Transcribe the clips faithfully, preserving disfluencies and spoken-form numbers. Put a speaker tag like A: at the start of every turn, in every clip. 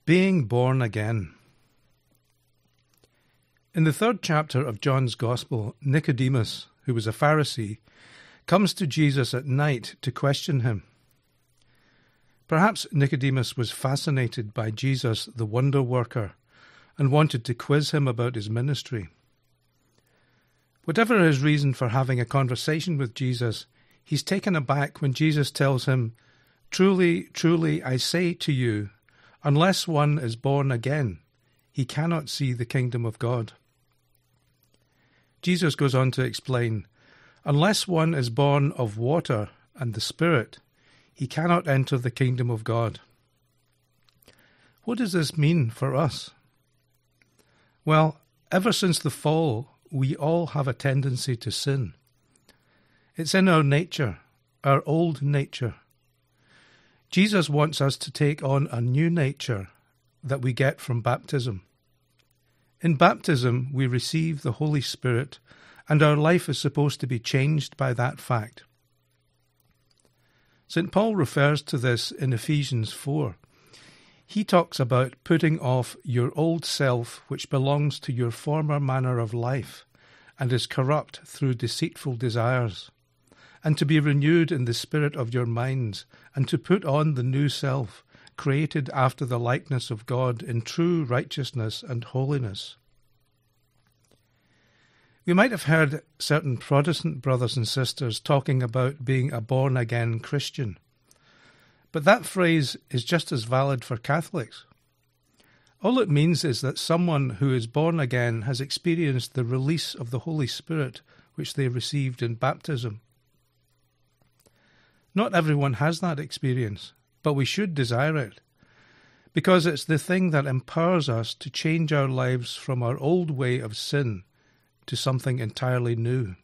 A: Being born again. In the third chapter of John's Gospel, Nicodemus, who was a Pharisee, comes to Jesus at night to question him. Perhaps Nicodemus was fascinated by Jesus, the wonder worker, and wanted to quiz him about his ministry. Whatever his reason for having a conversation with Jesus, he's taken aback when Jesus tells him, "Truly, truly, I say to you, unless one is born again, he cannot see the kingdom of God." Jesus goes on to explain, "Unless one is born of water and the Spirit, he cannot enter the kingdom of God." What does this mean for us? Well, ever since the fall, we all have a tendency to sin. It's in our nature, our old nature. Jesus wants us to take on a new nature that we get from baptism. In baptism, we receive the Holy Spirit, and our life is supposed to be changed by that fact. Saint Paul refers to this in Ephesians four. He talks about putting off your old self, which belongs to your former manner of life and is corrupt through deceitful desires, and to be renewed in the spirit of your minds, and to put on the new self, created after the likeness of God in true righteousness and holiness. We might have heard certain Protestant brothers and sisters talking about being a born-again Christian, but that phrase is just as valid for Catholics. All it means is that someone who is born again has experienced the release of the Holy Spirit which they received in baptism. Not everyone has that experience, but we should desire it, because it's the thing that empowers us to change our lives from our old way of sin to something entirely new.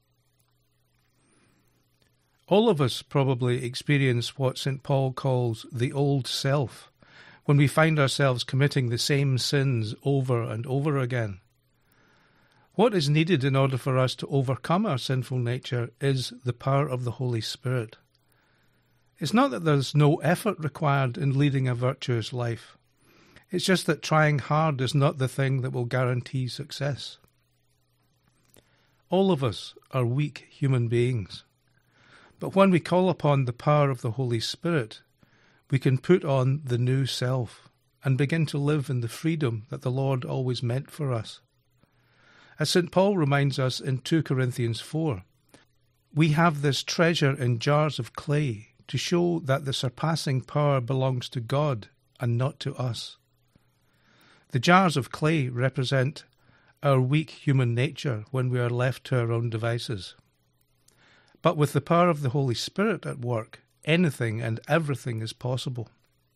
A: All of us probably experience what Saint Paul calls the old self, when we find ourselves committing the same sins over and over again. What is needed in order for us to overcome our sinful nature is the power of the Holy Spirit. It's not that there's no effort required in leading a virtuous life. It's just that trying hard is not the thing that will guarantee success. All of us are weak human beings. But when we call upon the power of the Holy Spirit, we can put on the new self and begin to live in the freedom that the Lord always meant for us. As Saint Paul reminds us in two Corinthians four, we have this treasure in jars of clay to show that the surpassing power belongs to God and not to us. The jars of clay represent our weak human nature when we are left to our own devices. But with the power of the Holy Spirit at work, anything and everything is possible.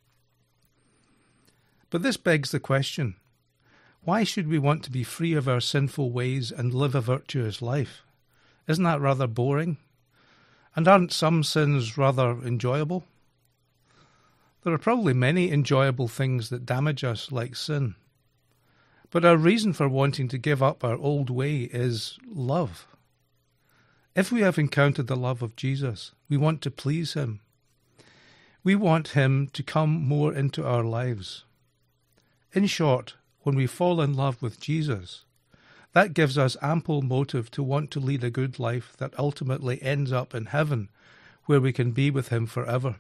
A: But this begs the question, why should we want to be free of our sinful ways and live a virtuous life? Isn't that rather boring? And aren't some sins rather enjoyable? There are probably many enjoyable things that damage us, like sin. But our reason for wanting to give up our old way is love. If we have encountered the love of Jesus, we want to please him. We want him to come more into our lives. In short, when we fall in love with Jesus, that gives us ample motive to want to lead a good life that ultimately ends up in heaven, where we can be with him forever.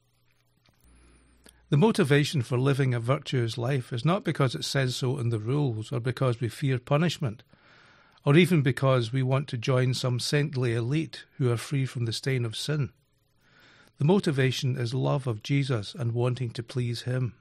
A: The motivation for living a virtuous life is not because it says so in the rules or because we fear punishment, or even because we want to join some saintly elite who are free from the stain of sin. The motivation is love of Jesus and wanting to please him.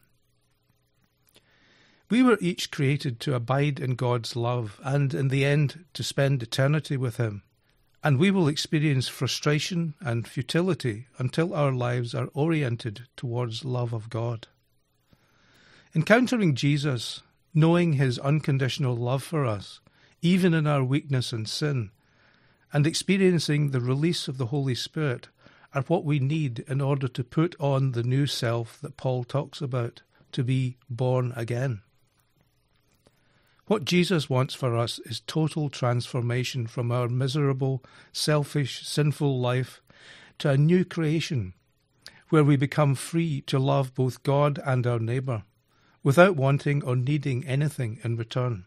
A: We were each created to abide in God's love and, in the end, to spend eternity with him. And we will experience frustration and futility until our lives are oriented towards love of God. Encountering Jesus, knowing his unconditional love for us, even in our weakness and sin, and experiencing the release of the Holy Spirit are what we need in order to put on the new self that Paul talks about, to be born again. What Jesus wants for us is total transformation from our miserable, selfish, sinful life to a new creation, where we become free to love both God and our neighbour, without wanting or needing anything in return.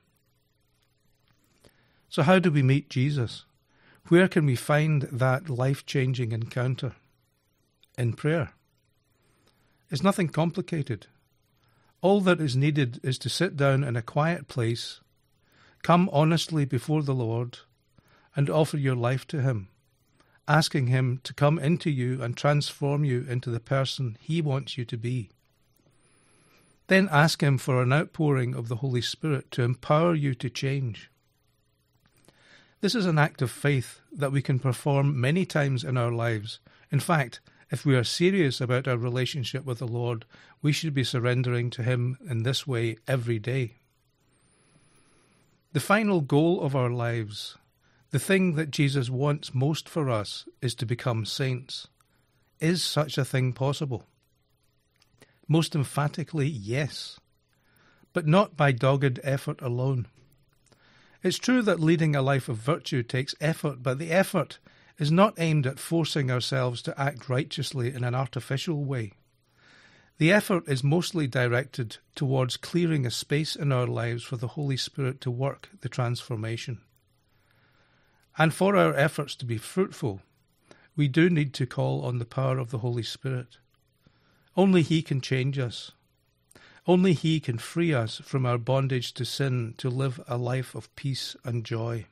A: So how do we meet Jesus? Where can we find that life-changing encounter? In prayer. It's nothing complicated. All that is needed is to sit down in a quiet place, come honestly before the Lord, and offer your life to him, asking him to come into you and transform you into the person he wants you to be. Then ask him for an outpouring of the Holy Spirit to empower you to change. This is an act of faith that we can perform many times in our lives. In fact, if we are serious about our relationship with the Lord, we should be surrendering to him in this way every day. The final goal of our lives, the thing that Jesus wants most for us, is to become saints. Is such a thing possible? Most emphatically, yes, but not by dogged effort alone. It's true that leading a life of virtue takes effort, but the effort is not aimed at forcing ourselves to act righteously in an artificial way. The effort is mostly directed towards clearing a space in our lives for the Holy Spirit to work the transformation. And for our efforts to be fruitful, we do need to call on the power of the Holy Spirit. Only he can change us. Only he can free us from our bondage to sin to live a life of peace and joy.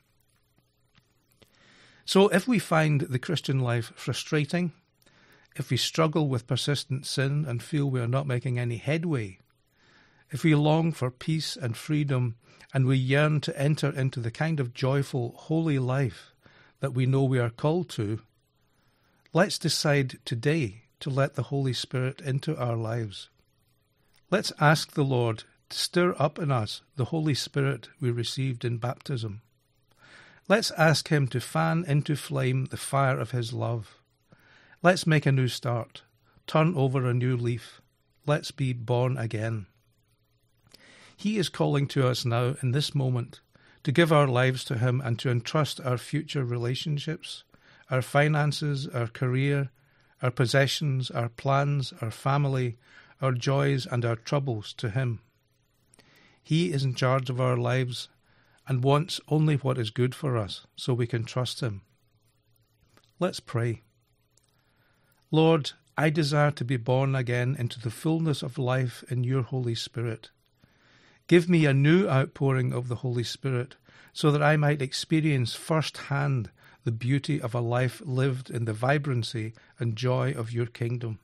A: So if we find the Christian life frustrating, if we struggle with persistent sin and feel we are not making any headway, if we long for peace and freedom and we yearn to enter into the kind of joyful, holy life that we know we are called to, let's decide today to let the Holy Spirit into our lives. Let's ask the Lord to stir up in us the Holy Spirit we received in baptism. Let's ask him to fan into flame the fire of his love. Let's make a new start, turn over a new leaf. Let's be born again. He is calling to us now in this moment to give our lives to him and to entrust our future relationships, our finances, our career, our possessions, our plans, our family, our joys and our troubles to him. He is in charge of our lives and wants only what is good for us, so we can trust him. Let's pray. Lord, I desire to be born again into the fullness of life in your Holy Spirit. Give me a new outpouring of the Holy Spirit, so that I might experience firsthand the beauty of a life lived in the vibrancy and joy of your kingdom.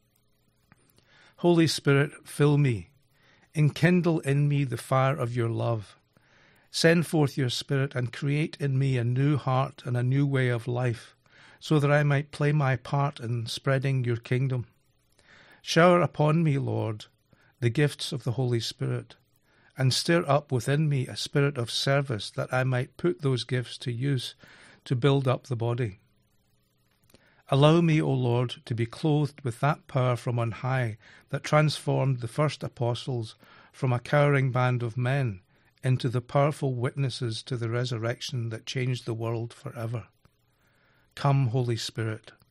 A: Holy Spirit, fill me. Enkindle in me the fire of your love. Send forth your Spirit and create in me a new heart and a new way of life, so that I might play my part in spreading your kingdom. Shower upon me, Lord, the gifts of the Holy Spirit, and stir up within me a spirit of service that I might put those gifts to use to build up the body. Allow me, O Lord, to be clothed with that power from on high that transformed the first apostles from a cowering band of men into the powerful witnesses to the resurrection that changed the world forever. Come, Holy Spirit.